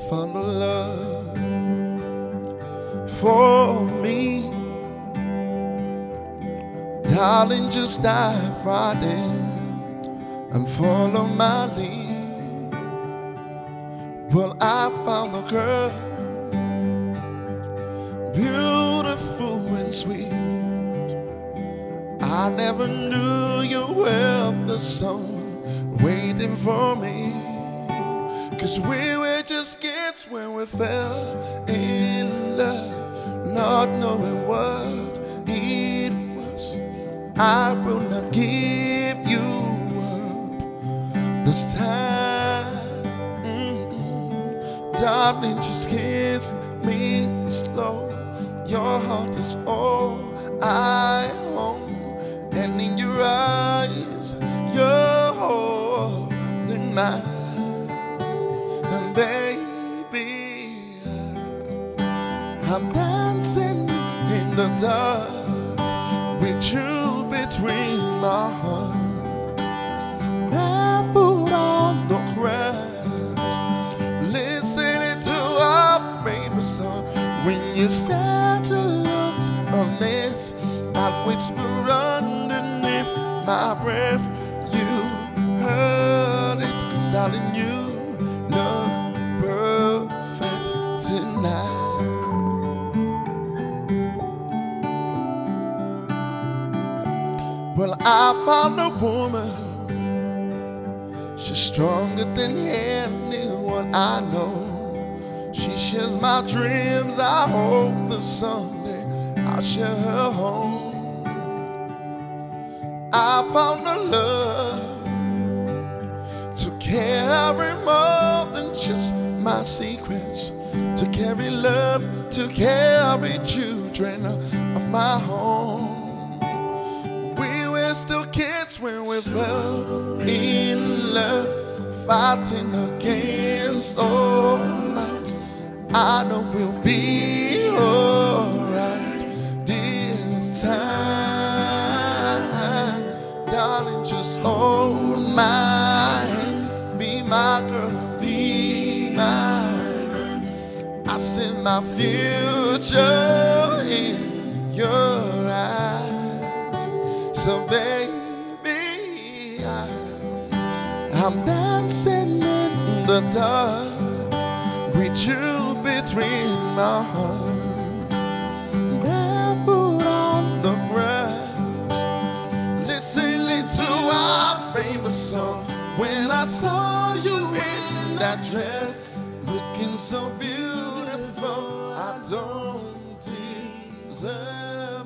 found a love for me. Darling, just died Friday and follow my lead. Well, I found a girl, beautiful and sweet. I never knew you were the song waiting for me. 'Cause we were just kids when we fell in love, not knowing what it was. I will not give you up this time. Darling, just kiss me slow. Your heart is all I own, and in your eyes, you're holding mine. And baby, I'm dancing in the dark with you between my heart, barefoot on the grass, listening to our favorite song. When you said you looked a mess, I'd whisper underneath my breath. You heard it, 'cause darling, you look perfect tonight. Well, I found a woman, she's stronger than anyone I know. She shares my dreams. I hope that someday I'll share her home. I found a love to carry more than just my secrets, to carry love, to carry children of my home. We were still kids when we fell in love, fighting against all odds. I know we'll be alright this time. Darling, just hold my hand, be my girl and be mine. I see my future in your eyes. So baby, I'm dancing in the dark with you between my heart, barefoot on the grass, listening to our favorite song. When I saw you in that dress, looking so beautiful, I don't deserve